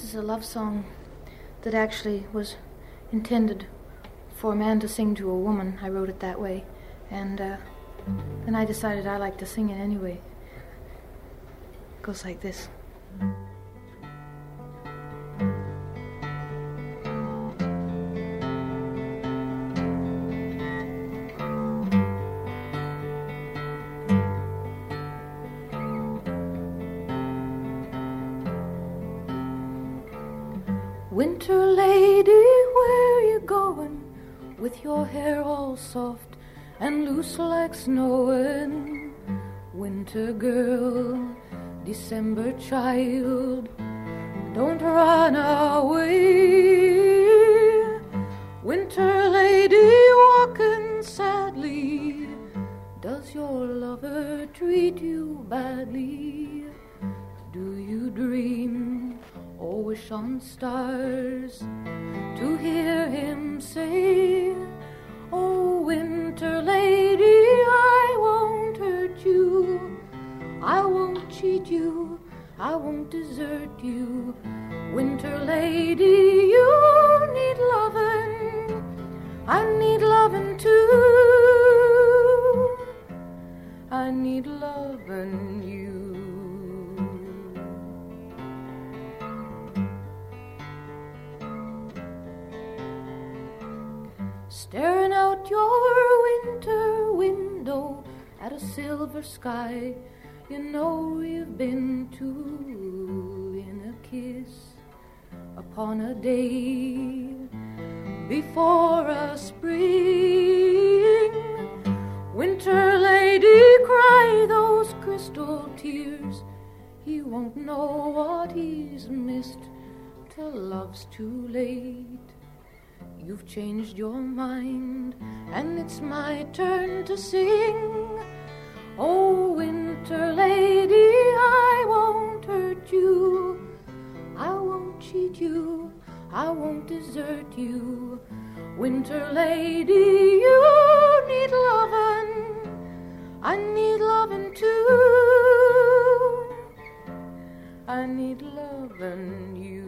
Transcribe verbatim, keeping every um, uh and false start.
is a love song that actually was intended for a man to sing to a woman. I wrote it that way. And uh, then I decided I like to sing it anyway. It goes like this. Winter lady, where you going? With your hair all soft and loose like snowing. Winter girl, December child, don't run away. Winter lady, walking sadly, does your lover treat you badly? Do you dream or wish on stars to hear him say, oh, winter lady, I won't hurt you, I won't cheat you, I won't desert you. Winter lady, you need lovin', I need lovin' too, I need lovin' you. Staring out your winter window at a silver sky, you know you've been two in a kiss upon a day before a spring. Winter lady, cry those crystal tears, he won't know what he's missed till love's too late. You've changed your mind, and it's my turn to sing. Oh, winter lady, I won't hurt you, I won't cheat you, I won't desert you. Winter lady, you need lovin', I need lovin' too, I need lovin' you.